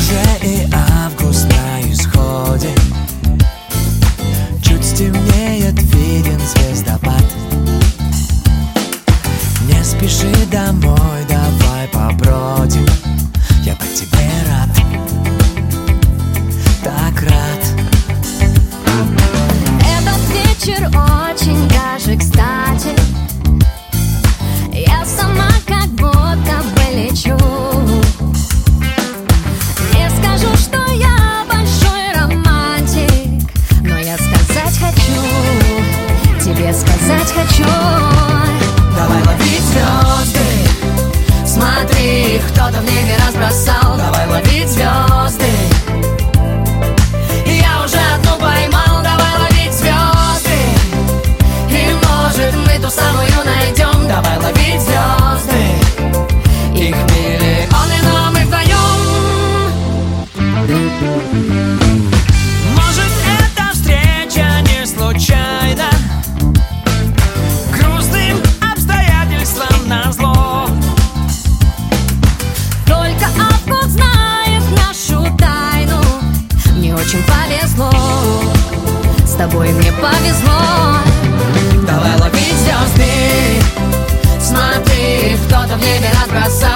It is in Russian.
Уже и август на исходе, чуть стемнеет, виден звездопад. Не спеши домой, давай побродим, я по тебе рад, так рад. Этот вечер очень даже кстати. Я сама как будто бы лечу. Не скажу, что я большой романтик, но я сказать хочу, тебе сказать хочу. Давай ловить звезды, Смотри, кто-то в небе разбросал. давай ловить звезды, Я уже одну поймал. Давай ловить звезды, и может мы ту самую найдем. давай ловить звезды, их миллионы, но мы вдвоем. Может, эта встреча не случайна, грустным обстоятельствам назло. Только август знает нашу тайну. Мне очень повезло, с тобой мне повезло. Давай ловить звезды, Смотри, кто-то в небе разбросал.